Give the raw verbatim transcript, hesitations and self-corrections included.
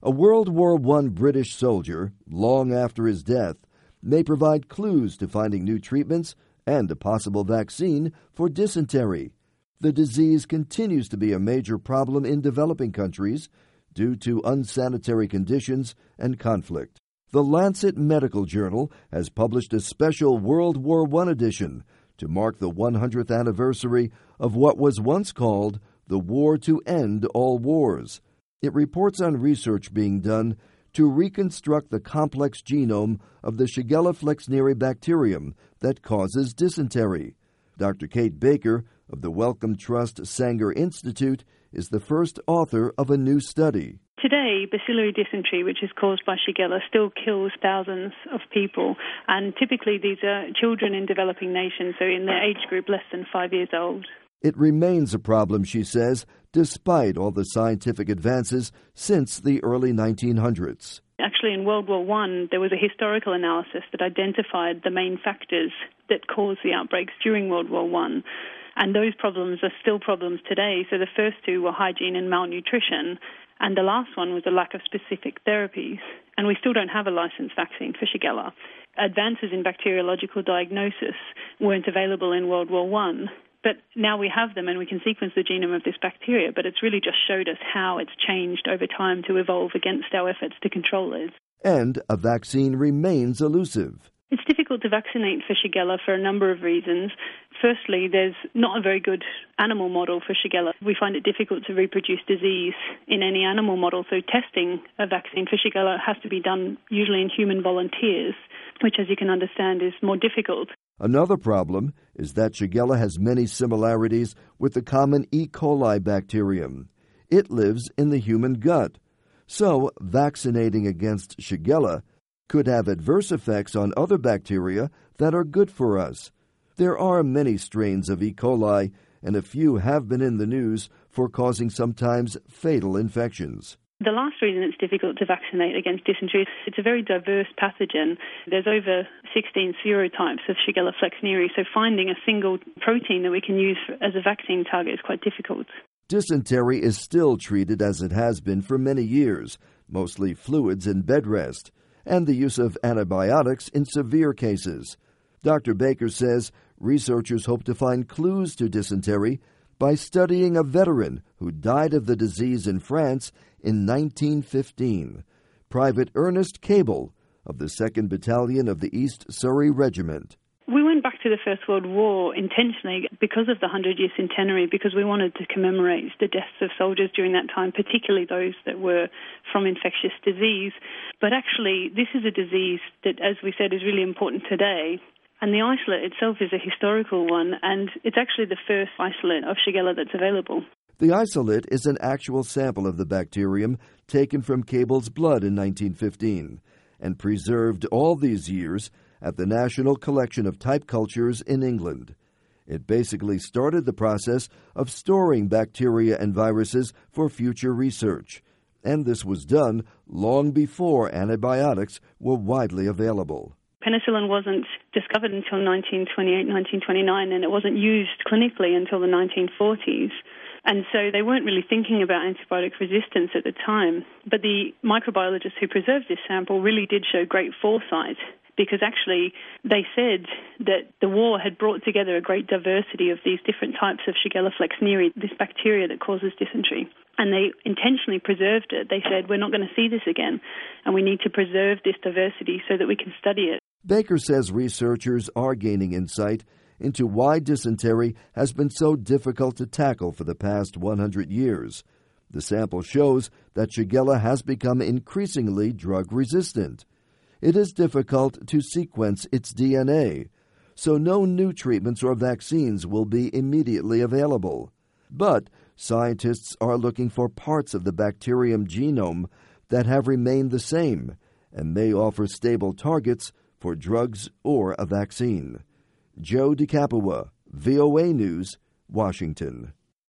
A World War One British soldier, long after his death, may provide clues to finding new treatments and a possible vaccine for dysentery. The disease continues to be a major problem in developing countries due to unsanitary conditions and conflict. The Lancet Medical Journal has published a special World War One edition to mark the one hundredth anniversary of what was once called the War to End All Wars. It reports on research being done to reconstruct the complex genome of the Shigella flexneri bacterium that causes dysentery. Doctor Kate Baker of the Wellcome Trust Sanger Institute is the first author of a new study. Today, bacillary dysentery, which is caused by Shigella, still kills thousands of people, and typically these are children in developing nations, so in the age group less than five years old. It remains a problem, she says, despite all the scientific advances since the early nineteen hundreds. Actually, in World War One, there was a historical analysis that identified the main factors that caused the outbreaks during World War One, and those problems are still problems today. So the first two were hygiene and malnutrition, and the last one was a lack of specific therapies, and we still don't have a licensed vaccine for Shigella. Advances in bacteriological diagnosis weren't available in World War One, but now we have them and we can sequence the genome of this bacteria, but it's really just showed us how it's changed over time to evolve against our efforts to control it. And a vaccine remains elusive. It's difficult to vaccinate for Shigella for a number of reasons. Firstly, there's not a very good animal model for Shigella. We find it difficult to reproduce disease in any animal model, so testing a vaccine for Shigella has to be done usually in human volunteers, which, as you can understand, is more difficult. Another problem is that Shigella has many similarities with the common E. coli bacterium. It lives in the human gut. So, vaccinating against Shigella could have adverse effects on other bacteria that are good for us. There are many strains of E. coli, and a few have been in the news for causing sometimes fatal infections. The last reason it's difficult to vaccinate against dysentery is it's a very diverse pathogen. There's over sixteen serotypes of Shigella flexneri, so finding a single protein that we can use as a vaccine target is quite difficult. Dysentery is still treated as it has been for many years, mostly fluids and bed rest, and the use of antibiotics in severe cases. Doctor Baker says researchers hope to find clues to dysentery by studying a veteran who died of the disease in France in nineteen fifteen, Private Ernest Cable of the second Battalion of the East Surrey Regiment. We went back to the First World War intentionally because of the hundred-year centenary, because we wanted to commemorate the deaths of soldiers during that time, particularly those that were from infectious disease. But actually, this is a disease that, as we said, is really important today. And the isolate itself is a historical one, and it's actually the first isolate of Shigella that's available. The isolate is an actual sample of the bacterium taken from Cable's blood in nineteen fifteen and preserved all these years at the National Collection of Type Cultures in England. It basically started the process of storing bacteria and viruses for future research, and this was done long before antibiotics were widely available. Penicillin wasn't discovered until nineteen twenty-eight, nineteen twenty-nine, and it wasn't used clinically until the nineteen forties. And so they weren't really thinking about antibiotic resistance at the time. But the microbiologists who preserved this sample really did show great foresight, because actually they said that the war had brought together a great diversity of these different types of Shigella flexneri, this bacteria that causes dysentery. And they intentionally preserved it. They said, we're not going to see this again, and we need to preserve this diversity so that we can study it. Baker says researchers are gaining insight into why dysentery has been so difficult to tackle for the past one hundred years. The sample shows that Shigella has become increasingly drug-resistant. It is difficult to sequence its D N A, so no new treatments or vaccines will be immediately available. But scientists are looking for parts of the bacterium genome that have remained the same and may offer stable targets for drugs or a vaccine. Joe DiCapua, V O A News, Washington.